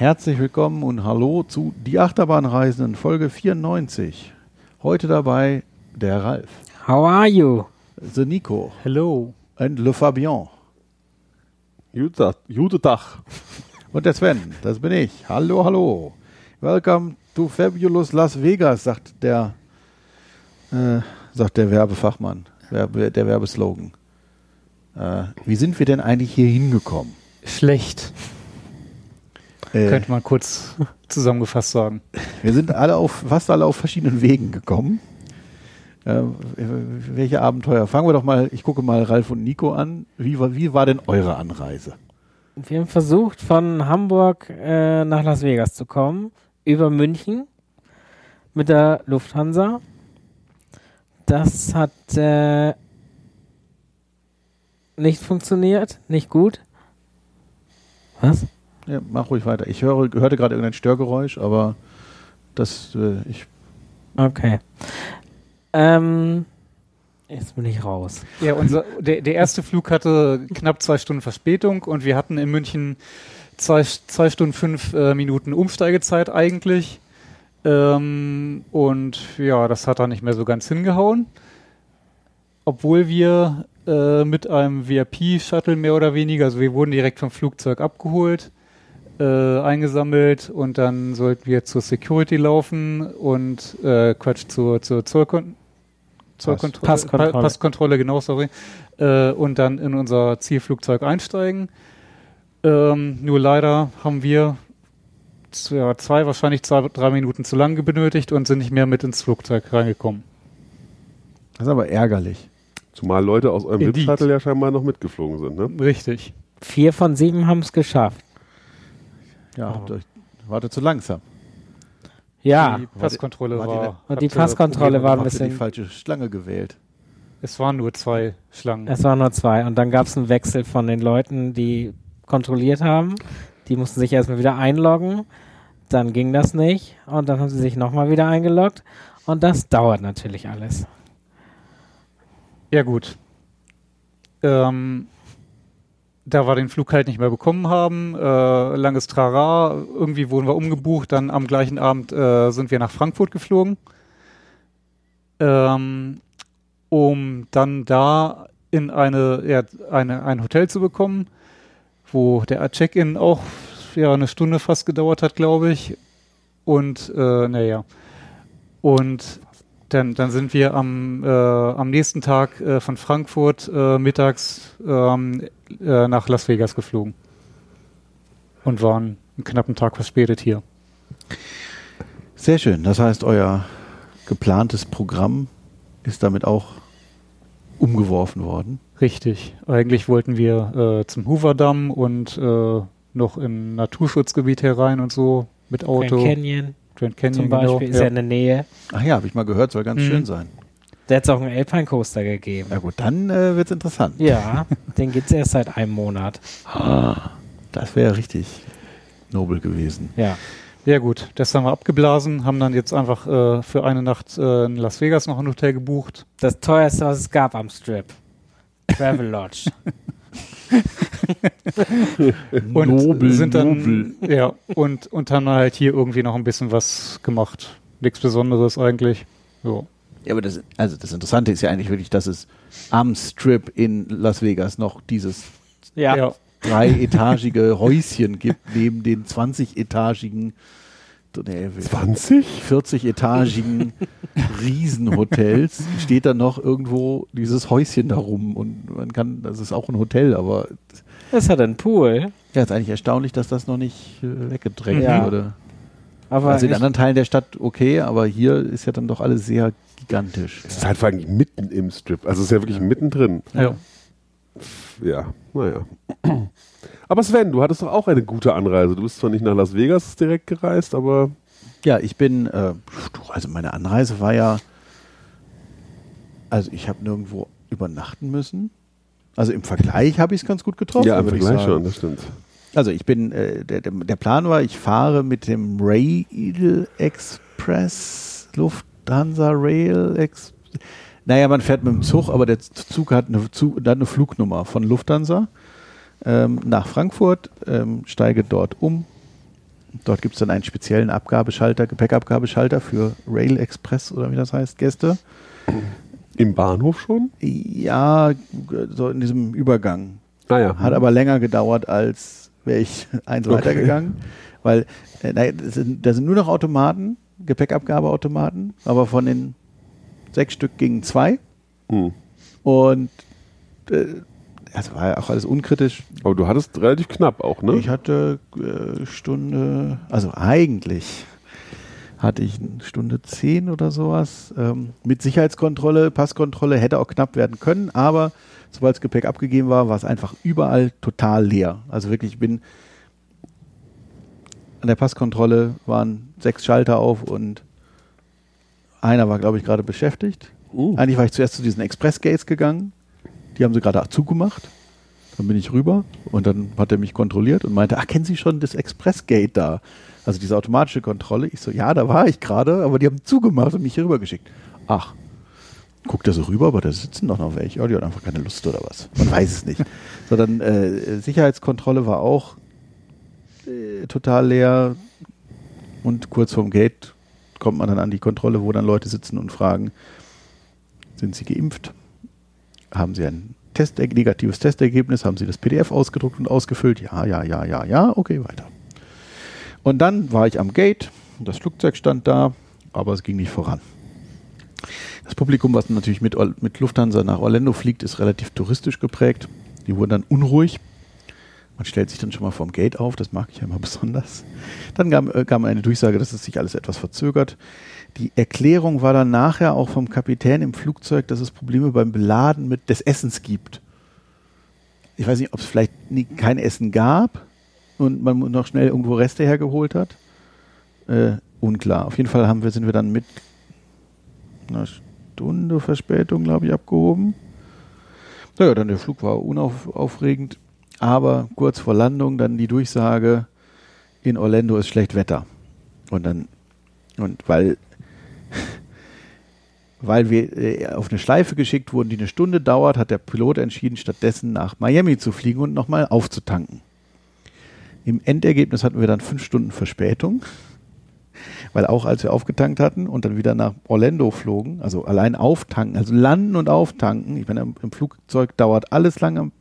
Herzlich willkommen und hallo zu Die Achterbahnreisenden, Folge 94. Heute dabei der Ralf. How are you? The Nico. Hello. Und Le Fabien. Guten Tag. Und der Sven, das bin ich. Hallo, hallo. Welcome to Fabulous Las Vegas, sagt der Werbefachmann, der Werbeslogan. Wie sind wir denn eigentlich hier hingekommen? Schlecht. Könnte man kurz zusammengefasst sagen. Wir sind fast alle auf verschiedenen Wegen gekommen. Welche Abenteuer? Fangen wir doch mal, ich gucke mal Ralf und Nico an. Wie war denn eure Anreise? Wir haben versucht, von Hamburg nach Las Vegas zu kommen, über München mit der Lufthansa. Das hat nicht funktioniert, nicht gut. Was? Ja, mach ruhig weiter. Ich hörte gerade irgendein Störgeräusch, aber Okay. Jetzt bin ich raus. Ja, der erste Flug hatte knapp 2 Stunden Verspätung und wir hatten in München 2 Stunden 5 Minuten Umsteigezeit eigentlich. Und ja, das hat dann nicht mehr so ganz hingehauen. Obwohl wir mit einem VIP-Shuttle mehr oder weniger, also wir wurden direkt vom Flugzeug abgeholt, eingesammelt und dann sollten wir zur Security laufen und zur Passkontrolle, genau, sorry. Und dann in unser Zielflugzeug einsteigen. Nur leider haben wir wahrscheinlich 3 Minuten zu lang benötigt und sind nicht mehr mit ins Flugzeug reingekommen. Das ist aber ärgerlich. Zumal Leute aus eurem VIP-Shuttle ja scheinbar noch mitgeflogen sind, ne? Richtig. 4 von 7 haben es geschafft. Ja, warte zu langsam. Ja. Die Passkontrolle war Und die Passkontrolle war ein Habt ihr die bisschen... falsche Schlange gewählt? Es waren nur 2 Schlangen. Es waren nur 2. Und dann gab es einen Wechsel von den Leuten, die kontrolliert haben. Die mussten sich erstmal wieder einloggen. Dann ging das nicht. Und dann haben sie sich nochmal wieder eingeloggt. Und das dauert natürlich alles. Ja gut. Da wir den Flug halt nicht mehr bekommen haben, langes Trara, irgendwie wurden wir umgebucht, dann am gleichen Abend sind wir nach Frankfurt geflogen, um dann da in ein Hotel zu bekommen, wo der Check-in auch 1 Stunde fast gedauert hat, glaube ich. Und dann sind wir am nächsten Tag von Frankfurt mittags nach Las Vegas geflogen und waren einen knappen Tag verspätet hier. Sehr schön. Das heißt, euer geplantes Programm ist damit auch umgeworfen worden. Richtig. Eigentlich wollten wir zum Hoover-Damm und noch in Naturschutzgebiet herein und so mit Auto. Grand Canyon zum Beispiel, genau, ist ja in der Nähe. Ach ja, habe ich mal gehört, soll ganz schön sein. Da hat es auch einen Alpine Coaster gegeben. Ja gut, dann wird es interessant. Ja, den gibt es erst seit einem Monat. Das wäre richtig nobel gewesen. Ja. Ja gut, das haben wir abgeblasen, haben dann jetzt einfach für eine Nacht in Las Vegas noch ein Hotel gebucht. Das teuerste, was es gab am Strip. Travel Lodge. Und nobel, sind dann nobel. Ja, und haben halt hier irgendwie noch ein bisschen was gemacht. Nichts Besonderes eigentlich. So. Ja, aber das Interessante ist ja eigentlich wirklich, dass es am Strip in Las Vegas noch dieses 3-etagige Häuschen gibt, neben den 20-etagigen 40-etagigen Riesenhotels steht da noch irgendwo dieses Häuschen da rum und das ist auch ein Hotel, aber das hat einen Pool. Ja, ist eigentlich erstaunlich, dass das noch nicht weggedrängt wurde. Aber also in anderen Teilen der Stadt okay, aber hier ist ja dann doch alles sehr gigantisch. Es ist halt vor allem mitten im Strip, also es ist ja wirklich mittendrin. Ja. Ja, naja. Aber Sven, du hattest doch auch eine gute Anreise. Du bist zwar nicht nach Las Vegas direkt gereist, aber... Ja, ich bin, also meine Anreise war ja, also ich habe nirgendwo übernachten müssen. Also im Vergleich habe ich es ganz gut getroffen. Ja, im Vergleich schon, das stimmt. Also ich bin, der Plan war, ich fahre mit dem Rail Express, Lufthansa Rail Express. Naja, man fährt mit dem Zug, aber der Zug hat eine Flugnummer von Lufthansa nach Frankfurt, steige dort um, Dort gibt es dann einen speziellen Abgabeschalter, Gepäckabgabeschalter für Rail Express oder wie das heißt, Gäste. Im Bahnhof schon? Ja, so in diesem Übergang. Ah ja. Hat aber länger gedauert, als wäre ich eins weitergegangen. Weil da sind nur noch Automaten, Gepäckabgabeautomaten, aber von den 6 Stück gingen 2. Und das war ja auch alles unkritisch. Aber du hattest relativ knapp auch, ne? Ich hatte Stunde, also eigentlich hatte ich Stunde 10 oder sowas. Mit Sicherheitskontrolle, Passkontrolle hätte auch knapp werden können, aber sobald das Gepäck abgegeben war, war es einfach überall total leer. Also wirklich, ich bin an der Passkontrolle, waren 6 Schalter auf und einer war, glaube ich, gerade beschäftigt. Eigentlich war ich zuerst zu diesen Express-Gates gegangen. Die haben sie gerade zugemacht. Dann bin ich rüber und dann hat er mich kontrolliert und meinte, kennen Sie schon das Express-Gate da? Also diese automatische Kontrolle. Ich so, ja, da war ich gerade, aber die haben zugemacht und mich hier rüber geschickt. Ach, guckt er so rüber, aber da sitzen doch noch welche. Ja, die hat einfach keine Lust oder was. Man weiß es nicht. So, dann Sicherheitskontrolle war auch total leer und kurz vorm Gate kommt man dann an die Kontrolle, wo dann Leute sitzen und fragen, sind Sie geimpft? Haben Sie ein negatives Testergebnis? Haben Sie das PDF ausgedruckt und ausgefüllt? Ja, okay, weiter. Und dann war ich am Gate, das Flugzeug stand da, aber es ging nicht voran. Das Publikum, was natürlich mit Lufthansa nach Orlando fliegt, ist relativ touristisch geprägt. Die wurden dann unruhig. Man stellt sich dann schon mal vorm Gate auf, das mag ich ja immer besonders. Dann kam eine Durchsage, dass es sich alles etwas verzögert. Die Erklärung war dann nachher auch vom Kapitän im Flugzeug, dass es Probleme beim Beladen des Essens gibt. Ich weiß nicht, ob es vielleicht kein Essen gab und man noch schnell irgendwo Reste hergeholt hat. Unklar. Auf jeden Fall sind wir dann mit einer Stunde Verspätung, glaube ich, abgehoben. Naja, dann der Flug war unaufregend, aber kurz vor Landung dann die Durchsage, in Orlando ist schlecht Wetter. Und weil wir auf eine Schleife geschickt wurden, die eine Stunde dauert, hat der Pilot entschieden, stattdessen nach Miami zu fliegen und nochmal aufzutanken. Im Endergebnis hatten wir dann 5 Stunden Verspätung, weil auch als wir aufgetankt hatten und dann wieder nach Orlando flogen, also allein auftanken, also landen und auftanken, ich meine, im Flugzeug dauert alles lange,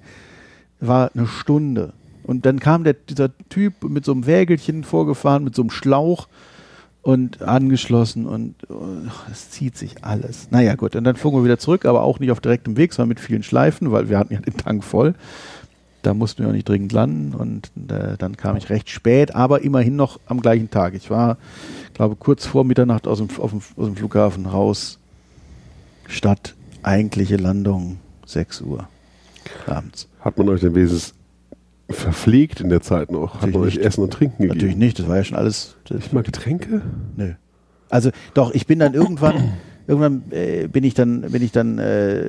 war eine Stunde. Und dann kam dieser Typ mit so einem Wägelchen vorgefahren, mit so einem Schlauch, und angeschlossen und es zieht sich alles. Naja, gut, und dann flogen wir wieder zurück, aber auch nicht auf direktem Weg, sondern mit vielen Schleifen, weil wir hatten ja den Tank voll. Da mussten wir auch nicht dringend landen und dann kam ich recht spät, aber immerhin noch am gleichen Tag. Ich war, glaube kurz vor Mitternacht aus dem Flughafen raus, Stadt, eigentliche Landung 6 Uhr abends. Hat man euch denn wenigstens verpflegt in der Zeit noch? Natürlich hat man euch nicht. Essen und Trinken gegeben? Natürlich nicht, das war ja schon alles. Nicht mal Getränke? Nö. Also doch, ich bin dann irgendwann bin ich dann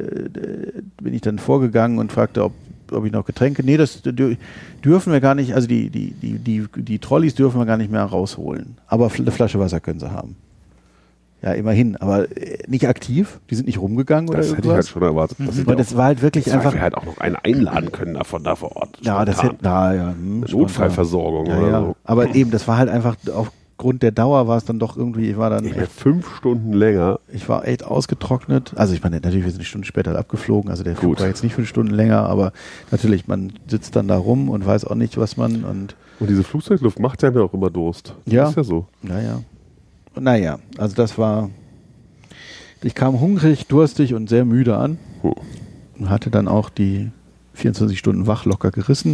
vorgegangen und fragte, ob ich noch Getränke. Nee, das dürfen wir gar nicht, also die Trolleys dürfen wir gar nicht mehr rausholen. Aber eine Flasche Wasser können sie haben. Ja, immerhin, aber nicht aktiv. Die sind nicht rumgegangen oder Das irgendwas. hätte ich halt schon erwartet. Aber das war halt wirklich einfach. Wir halt auch noch einen einladen können davon da vor Ort. Ja, das hätte, Notfallversorgung oder so. Aber eben, das war halt einfach aufgrund der Dauer war es dann doch irgendwie, ich war dann 5 Stunden länger. Ich war echt ausgetrocknet. Also ich meine, natürlich, wir sind eine Stunde später abgeflogen, also der Flug war jetzt nicht 5 Stunden länger, aber natürlich, man sitzt dann da rum und weiß auch nicht, was man und diese Flugzeugluft macht ja auch immer Durst. Das ist ja so. Naja, also das war, ich kam hungrig, durstig und sehr müde an und hatte dann auch die 24 Stunden wach locker gerissen.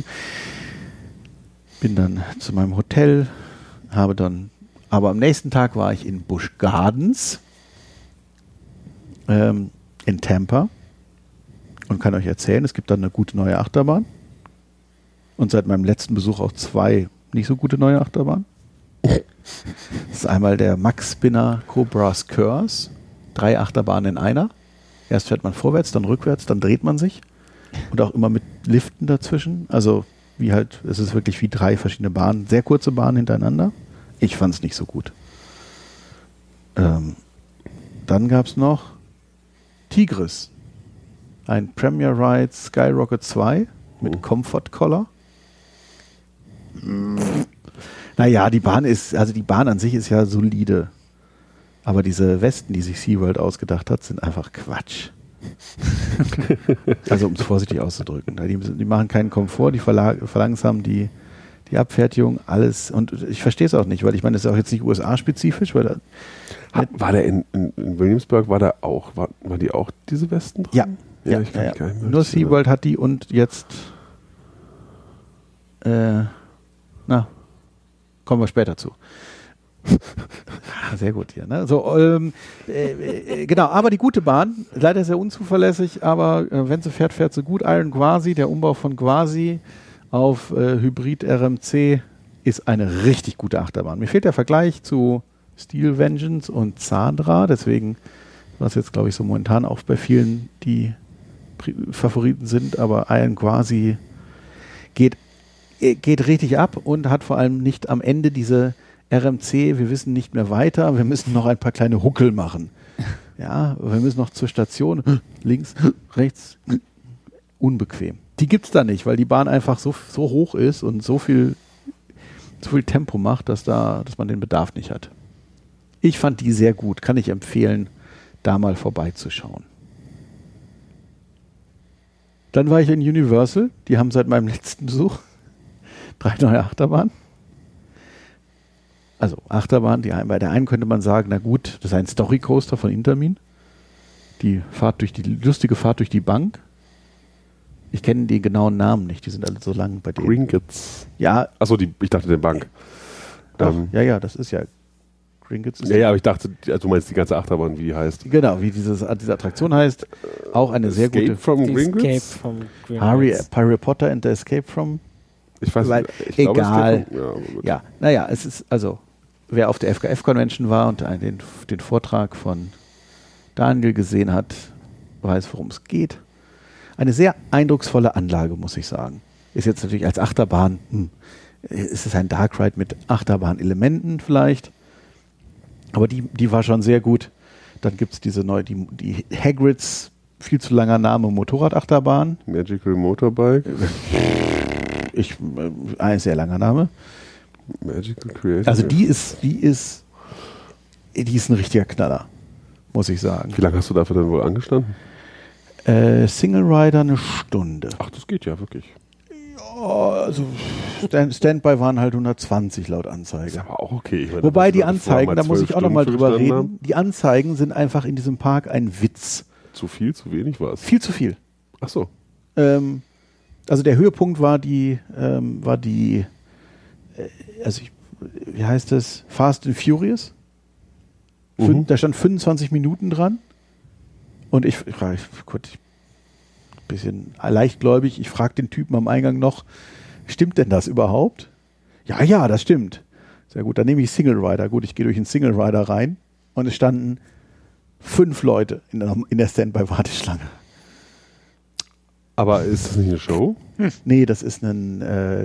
Bin dann zu meinem Hotel, aber am nächsten Tag war ich in Busch Gardens in Tampa und kann euch erzählen, es gibt dann eine gute neue Achterbahn und seit meinem letzten Besuch auch 2 nicht so gute neue Achterbahnen. Das ist einmal der Max Spinner Cobra's Curse, 3 Achterbahnen in einer. Erst fährt man vorwärts, dann rückwärts, dann dreht man sich und auch immer mit Liften dazwischen. Also es ist wirklich wie 3 verschiedene Bahnen, sehr kurze Bahnen hintereinander. Ich fand es nicht so gut. Dann gab es noch Tigris, ein Premier Ride Skyrocket 2 mit Comfort Collar. Naja, die Bahn an sich ist ja solide. Aber diese Westen, die sich SeaWorld ausgedacht hat, sind einfach Quatsch. Also um es vorsichtig auszudrücken. Die machen keinen Komfort, die verlangsamen die Abfertigung, alles. Und ich verstehe es auch nicht, weil ich meine, das ist auch jetzt nicht USA-spezifisch. Weil war der in Williamsburg, war die auch diese Westen drin? Ja. Ich kann mich gar nicht mehr Nur erinnern. SeaWorld hat die und jetzt kommen wir später zu. Sehr gut hier. Ne? So, genau, aber die gute Bahn, leider sehr unzuverlässig, aber wenn sie fährt, fährt sie gut. Iron Gwazi, der Umbau von Gwazi auf Hybrid RMC ist eine richtig gute Achterbahn. Mir fehlt der Vergleich zu Steel Vengeance und Zadra, deswegen, was jetzt glaube ich so momentan auch bei vielen die Favoriten sind, aber Iron Gwazi geht richtig ab und hat vor allem nicht am Ende diese RMC, wir wissen nicht mehr weiter, wir müssen noch ein paar kleine Huckel machen. Ja, wir müssen noch zur Station, links, rechts, unbequem. Die gibt's da nicht, weil die Bahn einfach so hoch ist und so viel Tempo macht, dass man den Bedarf nicht hat. Ich fand die sehr gut, kann ich empfehlen, da mal vorbeizuschauen. Dann war ich in Universal, die haben seit meinem letzten Besuch 3 neue Achterbahnen. Also Achterbahn, bei der einen könnte man sagen, na gut, das ist ein Story Coaster von Intermin. Die lustige Fahrt durch die Bank. Ich kenne die genauen Namen nicht, die sind alle so lang bei denen. Gringotts. Ja. Achso, ich dachte den Bank. Ja, das ist ja Gringotts. Ja, aber ich dachte, du meinst die ganze Achterbahn, wie die heißt. Genau, wie diese Attraktion heißt. Auch eine sehr gute. Escape from Gringotts? Escape from Gringotts. Harry Potter and the Escape from. Ich weiß nicht. Egal. Ja, naja, es ist, also, wer auf der FKF-Convention war und den Vortrag von Daniel gesehen hat, weiß, worum es geht. Eine sehr eindrucksvolle Anlage, muss ich sagen. Ist jetzt natürlich als Achterbahn, ist es ein Dark Ride mit Achterbahn-Elementen vielleicht, aber die war schon sehr gut. Dann gibt es diese neue, die Hagrids, viel zu langer Name, Motorradachterbahn. Magical Motorbike. Ein sehr langer Name. Magical Creator. Also die ist ein richtiger Knaller, muss ich sagen. Wie lange hast du dafür denn wohl angestanden? Single Rider 1 Stunde. Ach, das geht ja wirklich. Ja, also Standby waren halt 120 laut Anzeige. Ist aber auch okay. Wobei die Anzeigen, da muss ich auch nochmal drüber reden, die Anzeigen sind einfach in diesem Park ein Witz. Zu viel, zu wenig war es? Viel zu viel. Ach so. Also der Höhepunkt war wie heißt das? Fast and Furious. Da stand 25 Minuten dran. Und ich frage, gut, ein bisschen leichtgläubig, ich frage den Typen am Eingang noch, stimmt denn das überhaupt? Ja, das stimmt. Sehr gut, dann nehme ich Single Rider. Gut, ich gehe durch den Single Rider rein und es standen 5 Leute in der Standby-Warteschlange. Aber ist das nicht eine Show? Nee, das ist ein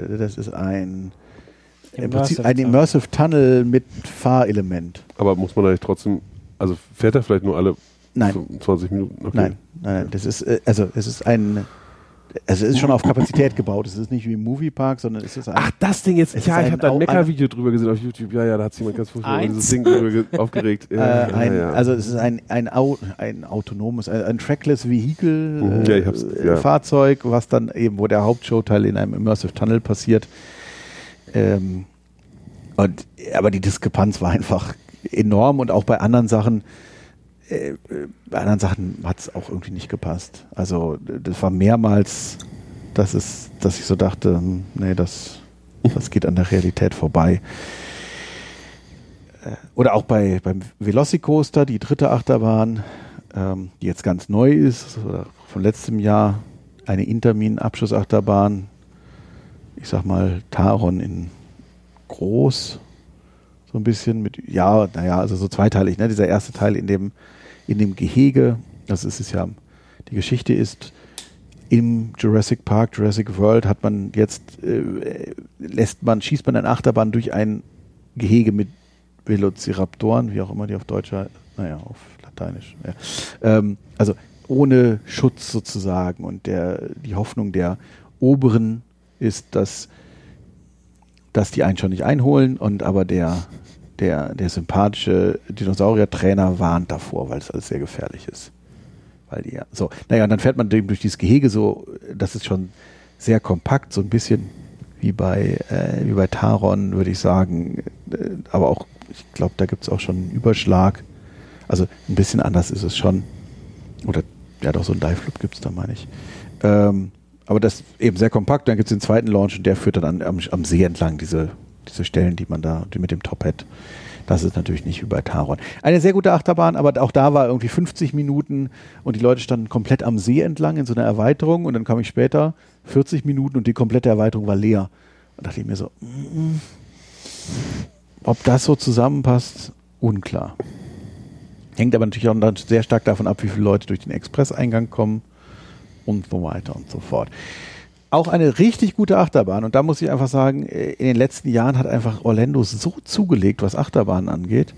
Immersive Tunnel mit Fahrelement. Aber muss man da nicht trotzdem, also fährt er vielleicht nur alle Nein. 20 Minuten? Okay. Nein, das ist, es ist schon auf Kapazität gebaut. Es ist nicht wie im Moviepark, sondern es ist Ach, das Ding jetzt. Ja, ich habe da ein Mecker-Video drüber gesehen auf YouTube. Ja, da hat sich jemand ganz furchtbar über dieses Ding aufgeregt. Also es ist ein autonomes, ein Trackless Vehicle Fahrzeug, was dann eben, wo der Hauptshowteil in einem Immersive Tunnel passiert. Aber die Diskrepanz war einfach enorm und auch bei anderen Sachen hat es auch irgendwie nicht gepasst. Also das war mehrmals, dass ich so dachte, nee, das geht an der Realität vorbei. Oder auch beim Velocicoaster, die 3. Achterbahn, die jetzt ganz neu ist, oder von letztem Jahr, eine Intermin-Abschussachterbahn, ich sag mal Taron in groß, so ein bisschen mit, also so zweiteilig, ne? Dieser erste Teil in dem Gehege, das ist es ja, die Geschichte ist, im Jurassic Park, Jurassic World hat man jetzt, schießt man eine Achterbahn durch ein Gehege mit Velociraptoren, wie auch immer die auf Deutsch, auf Lateinisch, also ohne Schutz sozusagen, und die Hoffnung der Oberen ist, dass dass die einen schon nicht einholen und aber der sympathische Dinosaurier-Trainer warnt davor, weil es alles sehr gefährlich ist. Weil die so, naja, und dann fährt man durch dieses Gehege so, das ist schon sehr kompakt, so ein bisschen wie bei Taron, würde ich sagen. Aber auch, ich glaube, da gibt es auch schon einen Überschlag. Also ein bisschen anders ist es schon. Oder, ja doch, so ein Dive Loop gibt es da, meine ich. Aber das eben sehr kompakt. Dann gibt es den zweiten Launch und der führt dann am See entlang, diese Stellen, die mit dem Top-Hat. Das ist natürlich nicht wie bei Taron. Eine sehr gute Achterbahn, aber auch da war irgendwie 50 Minuten und die Leute standen komplett am See entlang in so einer Erweiterung und dann kam ich später 40 Minuten und die komplette Erweiterung war leer. Und dachte ich mir so, ob das so zusammenpasst, unklar. Hängt aber natürlich auch dann sehr stark davon ab, wie viele Leute durch den Express-Eingang kommen und so weiter und so fort. Auch eine richtig gute Achterbahn. Und da muss ich einfach sagen, in den letzten Jahren hat einfach Orlando so zugelegt, was Achterbahnen angeht.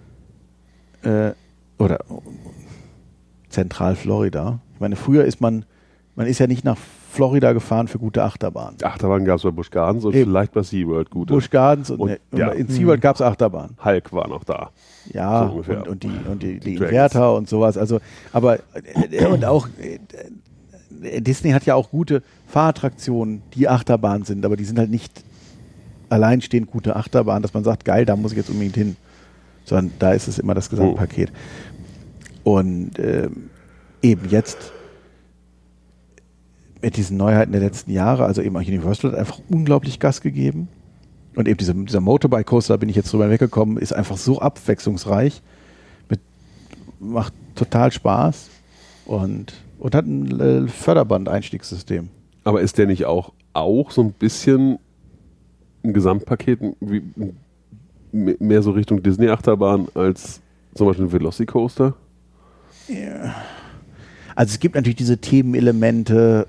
Oder Zentral-Florida. Ich meine, früher ist man ist ja nicht nach Florida gefahren für gute Achterbahnen. Achterbahnen gab es bei Busch Gardens und vielleicht bei SeaWorld gute. Busch Gardens und ja. In SeaWorld gab es Achterbahnen. Hulk war noch da. Ja, so ungefähr. und die Inverter und sowas. Also, aber und auch Disney hat ja auch gute Fahrattraktionen, die Achterbahn sind, aber die sind halt nicht alleinstehend gute Achterbahn, dass man sagt, geil, da muss ich jetzt unbedingt hin. Sondern da ist es immer das Gesamtpaket. Und eben jetzt mit diesen Neuheiten der letzten Jahre, also eben auch Universal hat einfach unglaublich Gas gegeben. Und eben dieser Motorbike Coaster, da bin ich jetzt drüber weggekommen, ist einfach so abwechslungsreich, macht total Spaß und hat ein Förderband-Einstiegssystem. Aber ist der nicht auch so ein bisschen ein Gesamtpaket, wie, mehr so Richtung Disney-Achterbahn als zum Beispiel ein Velocicoaster? Ja. Also es gibt natürlich diese Themenelemente,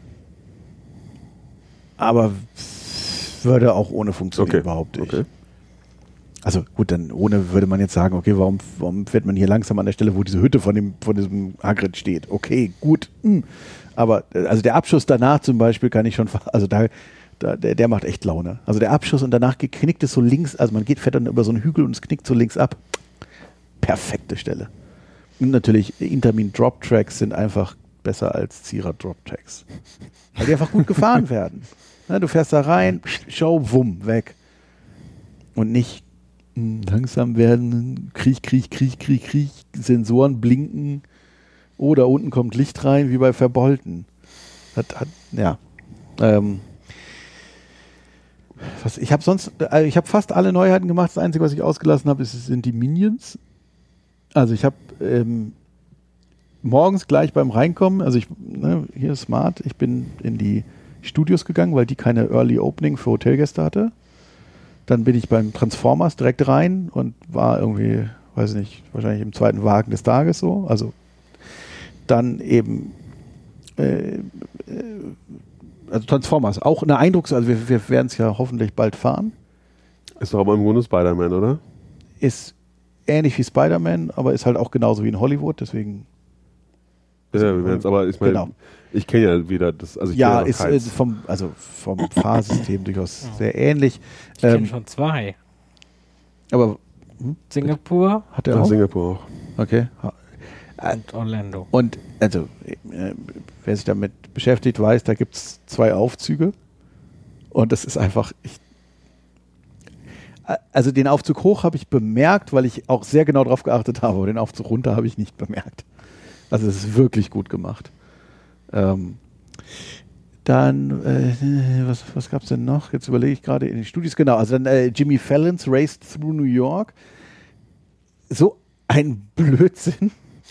aber würde auch ohne funktionieren überhaupt nicht. Okay. Also gut, dann ohne würde man jetzt sagen, okay, warum fährt man hier langsam an der Stelle, wo diese Hütte von diesem Hagrid steht? Okay, gut. Aber also der Abschuss danach zum Beispiel kann ich schon, also der macht echt Laune. Also der Abschuss und danach knickt es so links, also man fährt dann über so einen Hügel und es knickt so links ab. Perfekte Stelle. Und natürlich Intermin Drop Tracks sind einfach besser als Zierer Drop Tracks. Weil die einfach gut gefahren werden. Ja, du fährst da rein, Show, wumm, weg. Und nicht langsam werden, Kriech, Sensoren blinken, da unten kommt Licht rein, wie bei Verbolten. Ich habe fast alle Neuheiten gemacht. Das Einzige, was ich ausgelassen habe, sind die Minions. Also ich habe morgens gleich beim Reinkommen, also hier ist Smart, ich bin in die Studios gegangen, weil die keine Early Opening für Hotelgäste hatte. Dann bin ich beim Transformers direkt rein und war irgendwie, weiß nicht, wahrscheinlich im zweiten Wagen des Tages so. Also dann eben also Transformers, auch eine also wir werden es ja hoffentlich bald fahren. Ist doch aber im Grunde Spider-Man, oder? Ist ähnlich wie Spider-Man, aber ist halt auch genauso wie in Hollywood, deswegen. Ja, wir werden es, aber ich meine, ich kenne ja wieder das, also ich ja, ist vom Fahrsystem durchaus sehr ähnlich. Ich kenne schon zwei. Aber Singapur hat er auch? Singapur auch. Okay. Und Orlando. Und also, wer sich damit beschäftigt, weiß, da gibt es 2 Aufzüge und das ist einfach, also den Aufzug hoch habe ich bemerkt, weil ich auch sehr genau drauf geachtet habe, aber den Aufzug runter habe ich nicht bemerkt. Also es ist wirklich gut gemacht. Dann, was gab es denn noch? Jetzt überlege ich gerade in den Studios. Genau, also dann Jimmy Fallon's Race Through New York. So ein Blödsinn.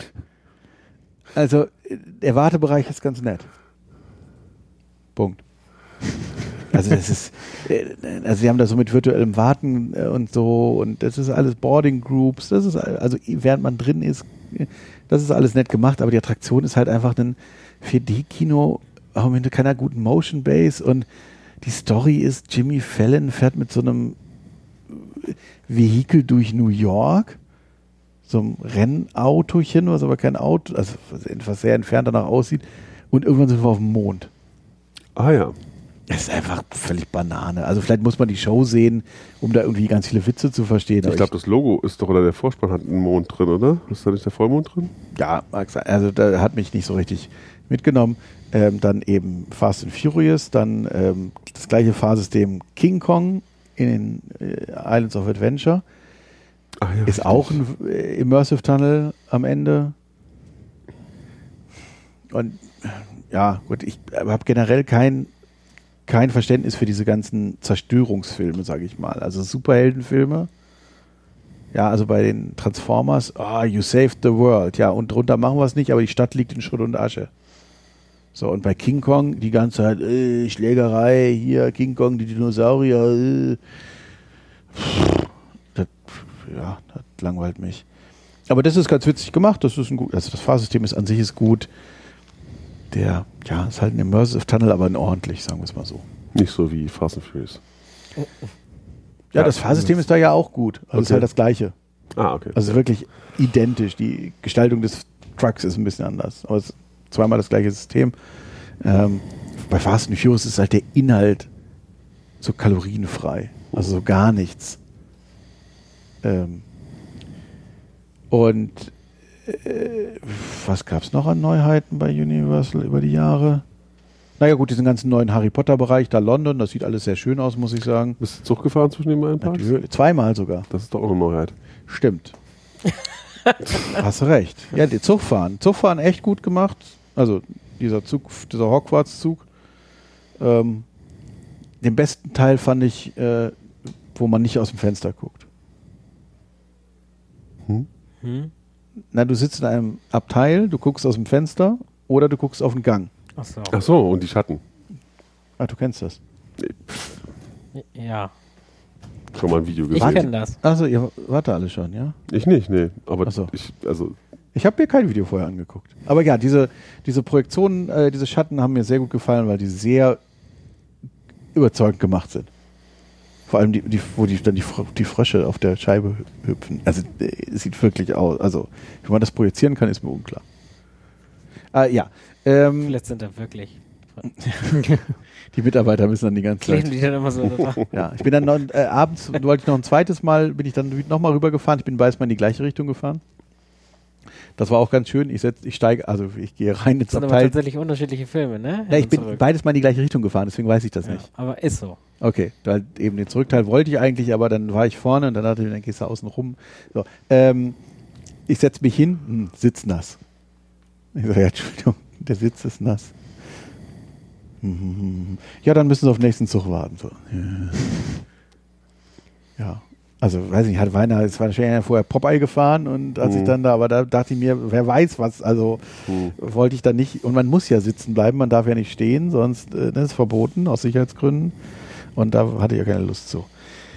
Also der Wartebereich ist ganz nett. Punkt. Also das ist, also sie haben da so mit virtuellem Warten und so und das ist alles Boarding Groups, das ist also während man drin ist, das ist alles nett gemacht, aber die Attraktion ist halt einfach ein 4D-Kino, auch mit keiner guten Motion Base und die Story ist, Jimmy Fallon fährt mit so einem Vehikel durch New York, so einem Rennautochen, was aber kein Auto, also etwas sehr entfernt danach aussieht und irgendwann sind wir auf dem Mond. Ah ja. Das ist einfach völlig Banane. Also vielleicht muss man die Show sehen, um da irgendwie ganz viele Witze zu verstehen. Ich glaube, das Logo ist doch, oder der Vorspann hat einen Mond drin, oder? Ist da nicht der Vollmond drin? Ja, mag sein. Also da hat mich nicht so richtig mitgenommen. Dann eben Fast and Furious, dann das gleiche Fahrsystem King Kong in den Islands of Adventure. Ach ja, Ist richtig. auch ein Immersive Tunnel am Ende. Und ja, gut, ich habe generell kein Verständnis für diese ganzen Zerstörungsfilme, sage ich mal. Also Superheldenfilme. Ja, also bei den Transformers, you saved the world. Ja, und drunter machen wir es nicht, aber die Stadt liegt in Schutt und Asche. So, und bei King Kong die ganze Zeit, Schlägerei, hier, King Kong, die Dinosaurier. Das langweilt mich. Aber das ist ganz witzig gemacht. Das ist also das Fahrsystem ist an sich ist gut. Ist halt ein Immersive Tunnel, aber ein ordentlich, sagen wir es mal so. Nicht so wie Fast and Furious. Ja, das Fahrsystem ist da ja auch gut. Also ist halt das Gleiche. Ah, okay. Also wirklich identisch. Die Gestaltung des Trucks ist ein bisschen anders. Aber es ist zweimal das gleiche System. Bei Fast and Furious ist halt der Inhalt so kalorienfrei. Also so gar nichts. Was gab es noch an Neuheiten bei Universal über die Jahre? Naja gut, diesen ganzen neuen Harry Potter Bereich, da London, das sieht alles sehr schön aus, muss ich sagen. Bist du Zug gefahren zwischen den beiden Parks? Natürlich, zweimal sogar. Das ist doch auch eine Neuheit. Stimmt. Hast du recht. Ja, die Zugfahren echt gut gemacht. Also dieser Hogwarts-Zug. Den besten Teil fand ich, wo man nicht aus dem Fenster guckt. Na, du sitzt in einem Abteil, du guckst aus dem Fenster oder du guckst auf den Gang. Ach so, und die Schatten. Ah, du kennst das. Ja. Schon mal ein Video Ich gesehen. kenne das. Achso, ihr wart da alle schon, ja? Ich nicht, nee. Aber Ach so. ich Ich habe mir kein Video vorher angeguckt. Aber ja, diese Projektionen, diese Schatten haben mir sehr gut gefallen, weil die sehr überzeugend gemacht sind. Vor allem wo die Frösche auf der Scheibe hüpfen. Also es sieht wirklich aus. Also wie man das projizieren kann, ist mir unklar. Ja. Vielleicht sind da wirklich. Die Mitarbeiter müssen dann die ganze Kleben Zeit. die dann immer so da. Ja, ich bin dann abends, wollte ich noch ein zweites Mal, bin ich dann nochmal rübergefahren. Ich bin beides mal in die gleiche Richtung gefahren. Das war auch ganz schön. Ich gehe rein ins Das sind aber Abteil. tatsächlich unterschiedliche Filme, ne? Ja, ich Hin und bin zurück. beides mal in die gleiche Richtung gefahren, deswegen weiß ich das Ja, nicht. aber ist so. Okay, halt eben den Zurückteil wollte ich eigentlich, aber dann war ich vorne und dann dachte ich, dann gehst du außen rum. So, ich setze mich hin, sitznass. Ich so, ja, Entschuldigung, der Sitz ist nass. Ja, dann müssen Sie auf den nächsten Zug warten. So. Ja, also weiß nicht, es war wahrscheinlich vorher Popeye gefahren und als ich dann aber da dachte ich mir, wer weiß was, also wollte ich dann nicht, und man muss ja sitzen bleiben, man darf ja nicht stehen, sonst das ist verboten aus Sicherheitsgründen und da hatte ich ja keine Lust zu.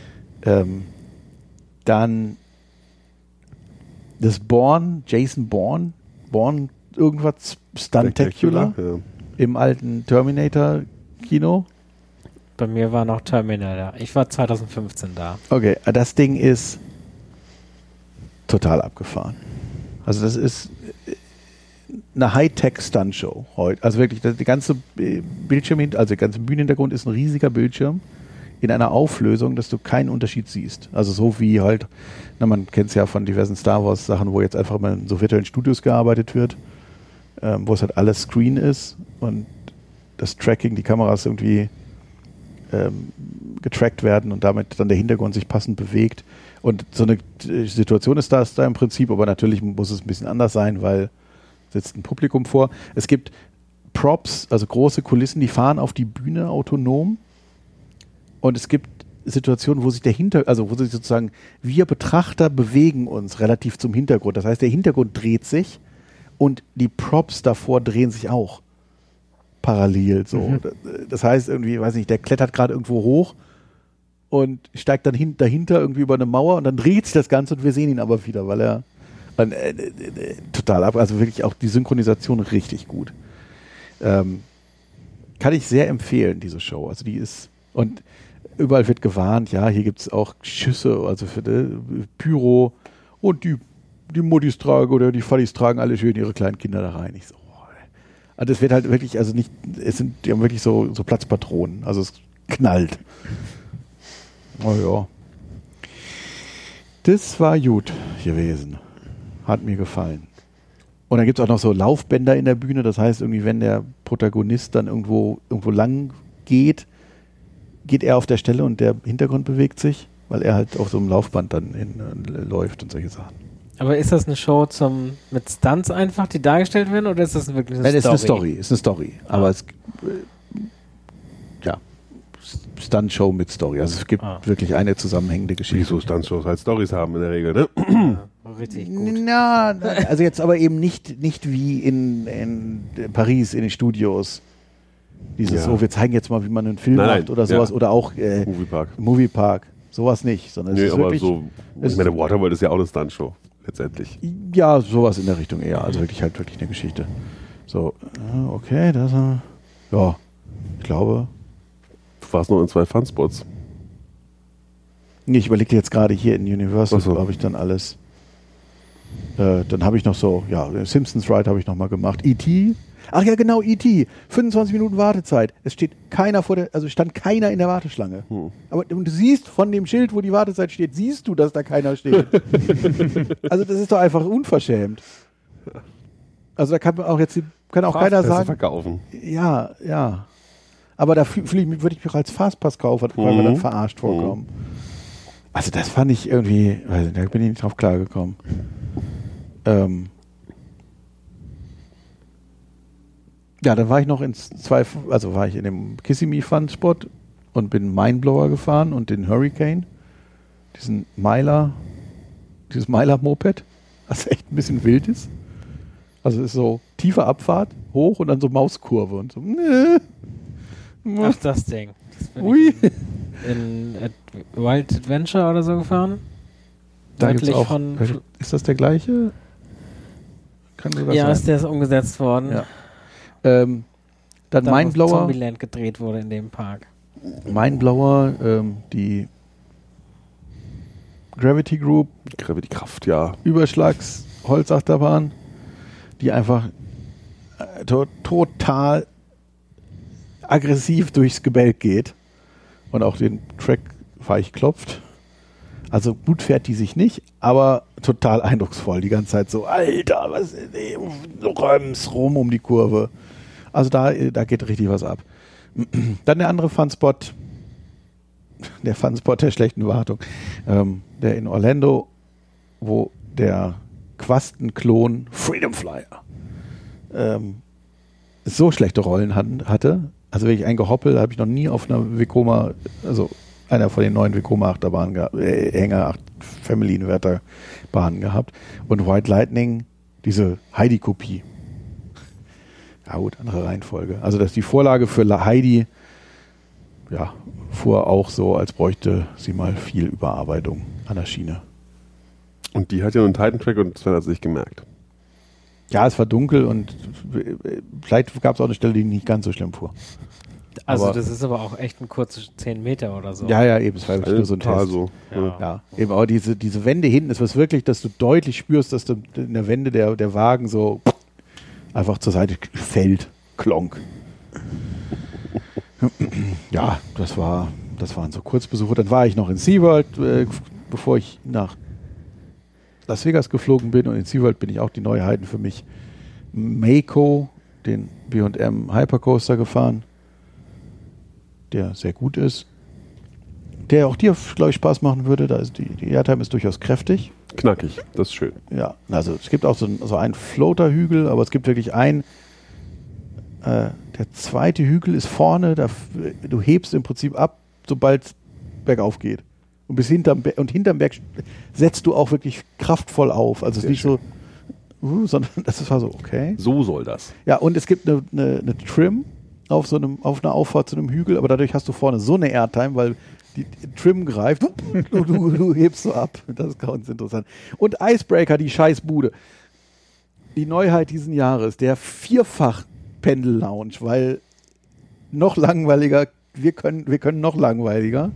Dann das Jason Bourne irgendwas Stuntacular Ja. im alten Terminator-Kino. Bei mir war noch Terminator. Ich war 2015 da. Okay, das Ding ist total abgefahren. Also das ist eine Hightech-Stunt-Show heute. Also wirklich, die ganze Bildschirm, also der ganze Bühnenhintergrund ist ein riesiger Bildschirm in einer Auflösung, dass du keinen Unterschied siehst. Also so wie halt, man kennt es ja von diversen Star Wars Sachen, wo jetzt einfach mal in so virtuellen Studios gearbeitet wird, wo es halt alles Screen ist und das Tracking, die Kameras irgendwie getrackt werden und damit dann der Hintergrund sich passend bewegt. Und so eine Situation ist da im Prinzip, aber natürlich muss es ein bisschen anders sein, weil sitzt ein Publikum vor. Es gibt Props, also große Kulissen, die fahren auf die Bühne autonom und es gibt Situationen, wo sich wo sich sozusagen, wir Betrachter bewegen uns relativ zum Hintergrund. Das heißt, der Hintergrund dreht sich und die Props davor drehen sich auch parallel so. Das heißt irgendwie, weiß nicht, der klettert gerade irgendwo hoch und steigt dann dahinter irgendwie über eine Mauer und dann dreht sich das Ganze und wir sehen ihn aber wieder, weil er total ab, also wirklich auch die Synchronisation richtig gut. Kann ich sehr empfehlen, diese Show. Also die ist, und überall wird gewarnt, ja, hier gibt es auch Schüsse, also für Pyro und die Muttis tragen oder die Fadis tragen alle schön ihre kleinen Kinder da rein. Ich so, Also es wird halt wirklich, also nicht, die haben wirklich so Platzpatronen, also es knallt. Oh ja. Das war gut gewesen. Hat mir gefallen. Und dann gibt es auch noch so Laufbänder in der Bühne, das heißt irgendwie, wenn der Protagonist dann irgendwo lang geht er auf der Stelle und der Hintergrund bewegt sich, weil er halt auf so einem Laufband dann läuft und solche Sachen. Aber ist das eine Show mit Stunts einfach, die dargestellt werden, oder ist das wirklich eine Story? Ist eine Story. Aber es Stunt-Show mit Story. Also es gibt wirklich eine zusammenhängende Geschichte. Wieso Stunt-Shows halt Stories haben in der Regel, ne? Ja, richtig gut. Na, also jetzt aber eben nicht wie in Paris in den Studios. Dieses, wir zeigen jetzt mal, wie man einen Film macht oder sowas. Oder auch Moviepark. Sowas nicht. Sondern es ist aber wirklich, ich meine, Waterworld ist ja auch eine Stunt-Show, letztendlich. Ja, sowas in der Richtung eher. Also wirklich eine Geschichte. So, okay, ich glaube. Du warst noch in 2 Fun-Spots. Nee, ich überlegte jetzt gerade hier in Universal, habe ich dann alles. Dann habe ich noch Simpsons Ride habe ich noch mal gemacht. E.T. Ach ja, genau, E.T. 25 Minuten Wartezeit. Es stand keiner in der Warteschlange. Aber du siehst von dem Schild, wo die Wartezeit steht, siehst du, dass da keiner steht. Also das ist doch einfach unverschämt. Also da kann auch keiner sagen. Verkaufen. Ja. Aber da würde ich mich auch als Fastpass kaufen, weil wir dann verarscht vorkommen. Also das fand ich irgendwie, da bin ich nicht drauf klargekommen. Dann war ich noch war ich in dem Kissimmee Fun Spot und bin Mindblower gefahren und den Hurricane, dieses Mylar-Moped, was echt ein bisschen wild ist. Also es ist so tiefe Abfahrt, hoch und dann so Mauskurve und so. Ach, das Ding. Das bin ich in Wild Adventure oder so gefahren. Da gibt's auch, ist das der gleiche? Kann sogar sein. Der ist umgesetzt worden. Ja. Dann Mindblower. Zombieland gedreht wurde in dem Park. Mindblower, die Gravity Group. Gravity Kraft, ja. Überschlags-Holzachterbahn, die einfach total aggressiv durchs Gebälk geht und auch den Track weich klopft. Also gut fährt die sich nicht, aber total eindrucksvoll. Die ganze Zeit so, Alter, du räumst rum um die Kurve. Also da geht richtig was ab. Dann der andere Funspot, der Funspot der schlechten Wartung, der in Orlando, wo der Quasten-Klon Freedom Flyer so schlechte Rollen hatte. Also wirklich ein Gehoppel habe ich noch nie auf einer Vekoma, also einer von den neuen Vekoma Achterbahnen Hänger Family Inverter Bahnen gehabt. Und White Lightning, diese Heidi-Kopie. Ja gut, andere Reihenfolge. Also das ist die Vorlage für Heidi, fuhr auch so, als bräuchte sie mal viel Überarbeitung an der Schiene. Und die hat ja nur einen Titan-Track und Sven hat es nicht gemerkt. Ja, es war dunkel und vielleicht gab es auch eine Stelle, die nicht ganz so schlimm fuhr. Also das ist aber auch echt ein kurzes 10 Meter oder so. Ja, eben, es war nur so ein Test. So. Ja, eben, aber diese Wände hinten, es war wirklich, dass du deutlich spürst, dass du in der Wände der Wagen so einfach zur Seite fällt, klonk. Ja, das waren so Kurzbesuche. Dann war ich noch in SeaWorld, bevor ich nach Las Vegas geflogen bin, und in SeaWorld bin ich auch die Neuheiten für mich. Mako, den B&M Hypercoaster gefahren, der sehr gut ist. Der auch dir, glaube ich, Spaß machen würde. Da ist die Airtime ist durchaus kräftig. Knackig, das ist schön. Ja, also es gibt auch so einen Floaterhügel, aber es gibt wirklich der zweite Hügel ist vorne, du hebst im Prinzip ab, sobald es bergauf geht. Und hinterm Berg setzt du auch wirklich kraftvoll auf. Also es ist nicht so, sondern das war so, okay. So soll das. Ja, und es gibt eine Trim auf einer Auffahrt zu einem Hügel, aber dadurch hast du vorne so eine Airtime, weil die Trim greift, du hebst so ab. Das ist ganz interessant. Und Icebreaker, die Scheißbude. Die Neuheit diesen Jahres, der Vierfach-Pendel-Lounge, weil noch langweiliger, wir können noch langweiliger.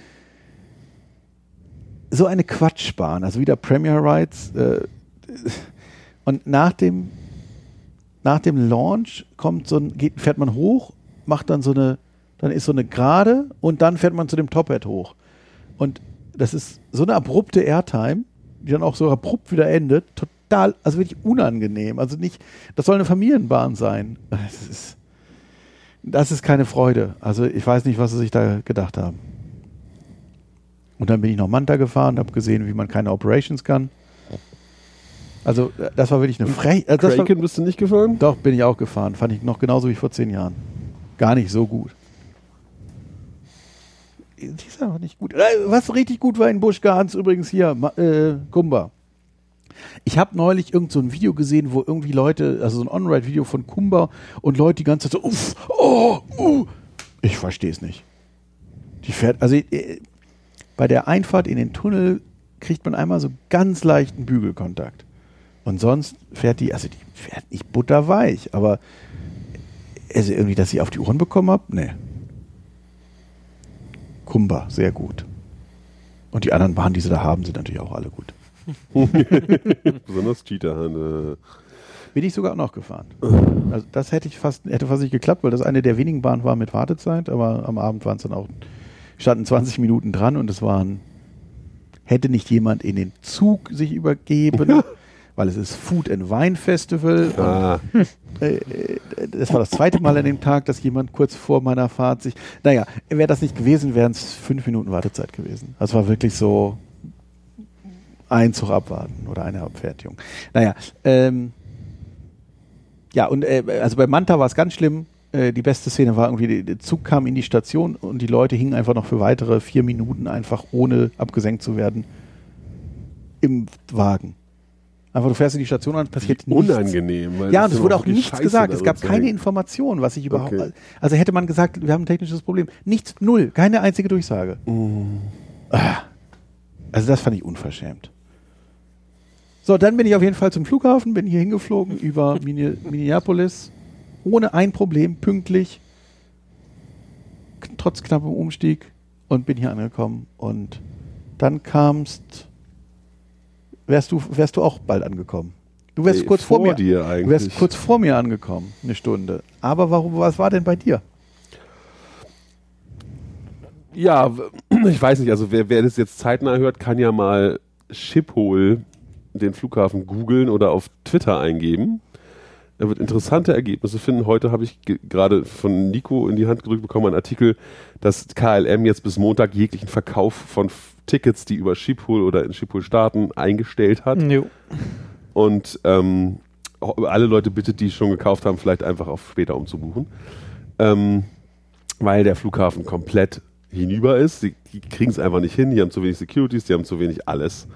So eine Quatschbahn, also wieder Premier Rides. Und nach dem nach dem Launch fährt man hoch, macht dann dann ist so eine Gerade und dann fährt man zu dem Top-Hat hoch. Und das ist so eine abrupte Airtime, die dann auch so abrupt wieder endet, total, also wirklich unangenehm. Also das soll eine Familienbahn sein. Das ist keine Freude. Also ich weiß nicht, was sie sich da gedacht haben. Und dann bin ich noch Manta gefahren, habe gesehen, wie man keine Operations kann. Also das war wirklich eine Frechheit. Kraken bist du nicht gefahren? Doch, bin ich auch gefahren. Fand ich noch genauso wie vor 10 Jahren. Gar nicht so gut. Die ist einfach nicht gut. Was richtig gut war in Busch Gardens übrigens hier, Kumba. Ich habe neulich irgend so ein Video gesehen, wo irgendwie Leute, also so ein On-Ride-Video von Kumba und Leute die ganze Zeit so, uff, oh. Ich verstehe es nicht. Die fährt, also bei der Einfahrt in den Tunnel kriegt man einmal so ganz leichten Bügelkontakt. Und sonst fährt die fährt nicht butterweich, aber also irgendwie, dass ich auf die Ohren bekommen habe, nee. Kumba, sehr gut. Und die anderen Bahnen, die sie da haben, sind natürlich auch alle gut. Besonders Cheetah. Bin ich sogar auch noch gefahren. Also das hätte fast nicht geklappt, weil das eine der wenigen Bahnen war mit Wartezeit, aber am Abend waren es dann auch, standen 20 Minuten dran und hätte nicht jemand in den Zug sich übergeben, weil es ist Food and Wine Festival. Das war das zweite Mal an dem Tag, dass jemand kurz vor meiner Fahrt wäre das nicht gewesen, wären es 5 Minuten Wartezeit gewesen. Das war wirklich so ein Zug abwarten oder eine Abfertigung. Also bei Manta war es ganz schlimm. Die beste Szene war irgendwie, der Zug kam in die Station und die Leute hingen einfach noch für weitere 4 Minuten einfach ohne abgesenkt zu werden im Wagen. Einfach, du fährst in die Station und passiert nichts. Unangenehm. Und es wurde auch nichts gesagt. Es gab keine Information, was ich überhaupt... Okay. Also hätte man gesagt, wir haben ein technisches Problem. Nichts, null. Keine einzige Durchsage. Also das fand ich unverschämt. So, dann bin ich auf jeden Fall zum Flughafen, bin hier hingeflogen über Minneapolis. Ohne ein Problem, pünktlich. Trotz knappem Umstieg. Und bin hier angekommen. Und dann wärst du auch bald angekommen. Du wärst kurz vor mir. Dir eigentlich. Du wärst kurz vor mir angekommen, eine Stunde. Aber was war denn bei dir? Ja, ich weiß nicht, also wer das jetzt zeitnah hört, kann ja mal Schiphol, den Flughafen, googeln oder auf Twitter eingeben. Er wird interessante Ergebnisse finden. Heute habe ich gerade von Nico in die Hand gedrückt bekommen, einen Artikel, dass KLM jetzt bis Montag jeglichen Verkauf von Tickets, die über Schiphol oder in Schiphol starten, eingestellt hat. Jo. Und alle Leute bittet, die schon gekauft haben, vielleicht einfach auf später umzubuchen. Weil der Flughafen komplett hinüber ist. Die kriegen es einfach nicht hin. Die haben zu wenig Securities, die haben zu wenig alles.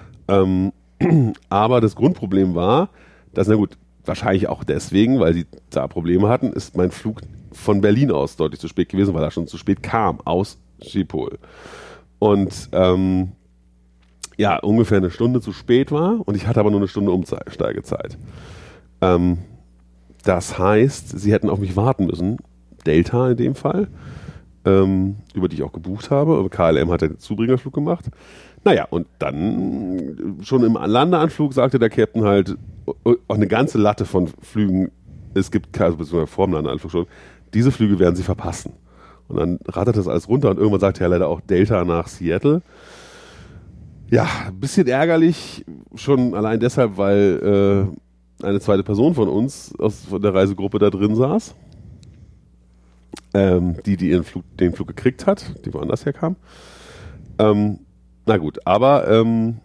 Aber das Grundproblem war, dass, na gut, wahrscheinlich auch deswegen, weil sie da Probleme hatten, ist mein Flug von Berlin aus deutlich zu spät gewesen, weil er schon zu spät kam aus Schiphol. Und ungefähr eine Stunde zu spät war und ich hatte aber nur eine Stunde Umsteigezeit. Das heißt, sie hätten auf mich warten müssen, Delta in dem Fall, über die ich auch gebucht habe, aber KLM hat den Zubringerflug gemacht. Naja, und dann schon im Landeanflug sagte der Captain halt, auch eine ganze Latte von Flügen, es gibt, also beziehungsweise vor dem Landeanflug schon, diese Flüge werden sie verpassen. Und dann rattert das alles runter und irgendwann sagte er leider auch Delta nach Seattle. Ja, ein bisschen ärgerlich, schon allein deshalb, weil eine zweite Person von uns von der Reisegruppe da drin saß, die den Flug gekriegt hat, die woanders herkam. Na gut, aber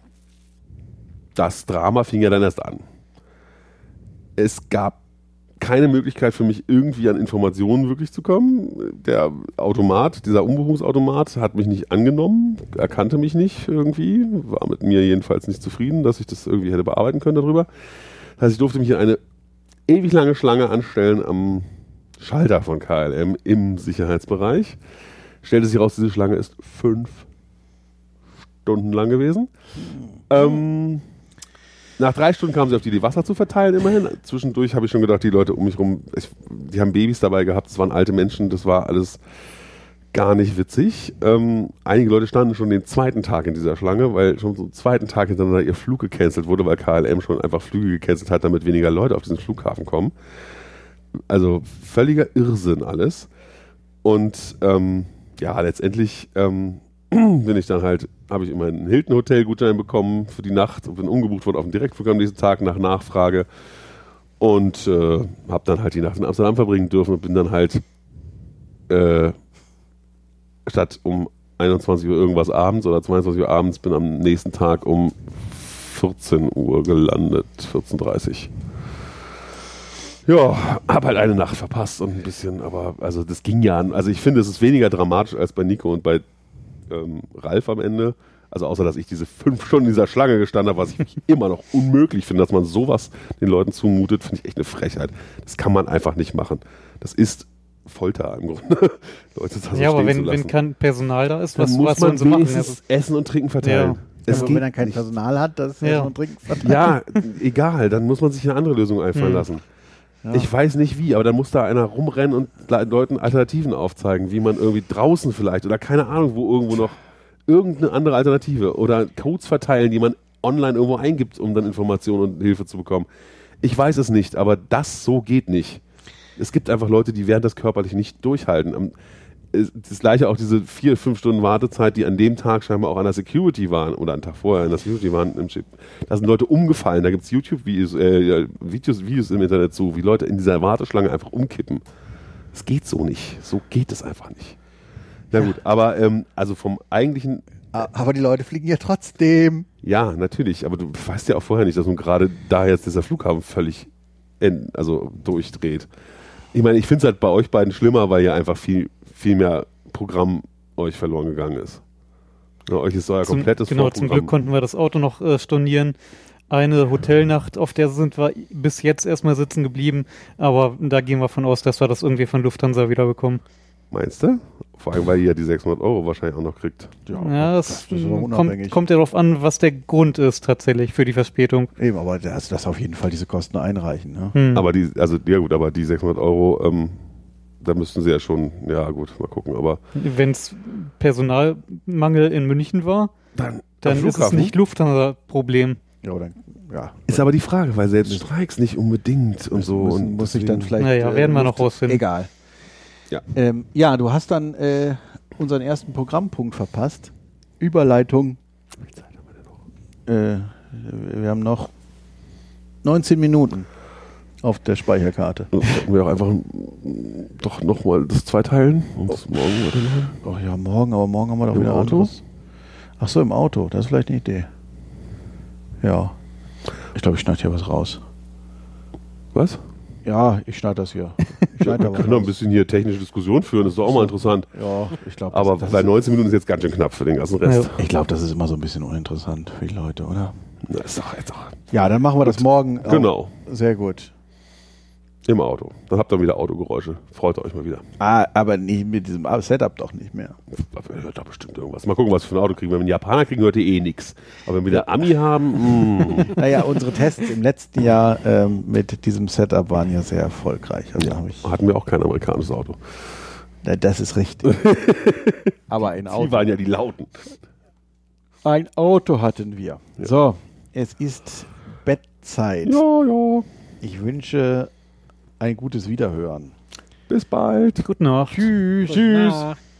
das Drama fing ja dann erst an. Es gab keine Möglichkeit für mich, irgendwie an Informationen wirklich zu kommen. Der Automat, dieser Umbuchungsautomat hat mich nicht angenommen, erkannte mich nicht irgendwie, war mit mir jedenfalls nicht zufrieden, dass ich das irgendwie hätte bearbeiten können darüber. Das heißt, ich durfte mich in eine ewig lange Schlange anstellen am Schalter von KLM im Sicherheitsbereich. Stellte sich raus, diese Schlange ist 5 Stunden lang gewesen. Nach 3 Stunden kamen sie auf die Idee, Wasser zu verteilen, immerhin. Zwischendurch habe ich schon gedacht, die Leute um mich rum, die haben Babys dabei gehabt, es waren alte Menschen, das war alles gar nicht witzig. Einige Leute standen schon den zweiten Tag in dieser Schlange, weil schon so am zweiten Tag hintereinander ihr Flug gecancelt wurde, weil KLM schon einfach Flüge gecancelt hat, damit weniger Leute auf diesen Flughafen kommen. Also völliger Irrsinn alles. Und ja, letztendlich bin ich dann halt, habe ich immer einen Hilton-Hotel-Gutschein bekommen für die Nacht und bin umgebucht worden auf den Direktflug am nächsten Tag nach Nachfrage und habe dann halt die Nacht in Amsterdam verbringen dürfen und bin dann halt statt um 21 Uhr irgendwas abends oder 22 Uhr abends bin am nächsten Tag um 14 Uhr gelandet, 14:30 Uhr. Ja, habe halt eine Nacht verpasst und ein bisschen, aber also das ging ja, also ich finde, es ist weniger dramatisch als bei Nico und bei Ralf am Ende. Also außer, dass ich diese 5 Stunden in dieser Schlange gestanden habe, was ich wirklich immer noch unmöglich finde, dass man sowas den Leuten zumutet, finde ich echt eine Frechheit. Das kann man einfach nicht machen. Das ist Folter im Grunde. Leute da so ja, aber stehen zu wenn lassen. kein Personal da ist, Dann was muss sollen man sie machen? wenigstens Essen und Trinken verteilen. Ja. Es Aber geht wenn er kein nicht. Personal hat, das ist Ja. ja schon dringend verteilt. Ja, egal, dann muss man sich eine andere Lösung einfallen lassen. Ja. Ich weiß nicht wie, aber dann muss da einer rumrennen und Leuten Alternativen aufzeigen, wie man irgendwie draußen vielleicht oder keine Ahnung, wo irgendwo noch irgendeine andere Alternative oder Codes verteilen, die man online irgendwo eingibt, um dann Informationen und Hilfe zu bekommen. Ich weiß es nicht, aber das so geht nicht. Es gibt einfach Leute, die werden das körperlich nicht durchhalten. Das gleiche auch diese 4-5 Stunden Wartezeit, die an dem Tag scheinbar auch an der Security waren oder einen Tag vorher an der Security waren im Chip. Da sind Leute umgefallen, da gibt es YouTube-Videos Videos im Internet zu, wie Leute in dieser Warteschlange einfach umkippen. Das geht so nicht. So geht es einfach nicht. Na gut, aber also vom eigentlichen... Aber die Leute fliegen ja trotzdem. Ja, natürlich, aber du weißt ja auch vorher nicht, dass nun gerade da jetzt dieser Flughafen völlig durchdreht. Ich meine, ich finde es halt bei euch beiden schlimmer, weil ja einfach viel mehr Programm euch verloren gegangen ist. Ja, euch ist euer komplettes Genau, zum Glück konnten wir das Auto noch stornieren. Eine Hotelnacht, auf der sind wir bis jetzt erstmal sitzen geblieben, aber da gehen wir von aus, dass wir das irgendwie von Lufthansa wieder bekommen. Meinst du? Vor allem, weil ihr ja die 600 € wahrscheinlich auch noch kriegt. Ja, das ist aber unabhängig. kommt ja darauf an, was der Grund ist tatsächlich für die Verspätung. Eben, aber das auf jeden Fall diese Kosten einreichen. Ne? Aber die 600 €, da müssten sie ja schon, ja gut, mal gucken, aber... Wenn es Personalmangel in München war, dann ist es nicht Lufthansa-Problem. Ja, oder, ja. Ist aber die Frage, weil selbst Streiks nicht unbedingt und so. Und muss ich dann vielleicht... Naja, werden wir noch rausfinden. Egal. Ja. Ja, du hast dann unseren ersten Programmpunkt verpasst. Überleitung. Wie viel Zeit haben wir denn noch? Wir haben noch 19 Minuten auf der Speicherkarte. Sollten wir auch einfach doch nochmal das zweiteilen und morgen weitermachen? Ach ja, morgen haben wir doch Im wieder Auto? anderes. Ach so, im Auto. Das ist vielleicht eine Idee. Ja. Ich glaube, ich schneide hier was raus. Was? Ja, ich schneide das hier. Ich schneide da Wir was können noch ein raus. bisschen hier technische Diskussion führen, das ist doch auch mal interessant. Ja, ich glaube, Aber das bei ist, 19 Minuten ist jetzt ganz schön knapp für den ganzen Rest. ich glaube, das ist immer so ein bisschen uninteressant für die Leute, oder? Na, ist doch jetzt auch Ja, dann machen wir das morgen. Auch. Genau. Sehr gut. Im Auto. Dann habt ihr wieder Autogeräusche. Freut euch mal wieder. Aber nicht mit diesem Setup doch nicht mehr. Ihr hört da bestimmt irgendwas. Mal gucken, was wir für ein Auto kriegen. Wenn wir einen Japaner kriegen, hört ihr eh nichts. Aber wenn wir wieder Ami haben, Naja, unsere Tests im letzten Jahr mit diesem Setup waren ja sehr erfolgreich. Also habe ich, hatten wir auch kein amerikanisches Auto. das ist richtig. Aber ein Die Auto. waren ja die Lauten. Ein Auto hatten wir. Ja. So, es ist Bettzeit. Ja. Ich wünsche ein gutes Wiederhören. Bis bald. Gute Nacht. Tschüss. Gute Nacht.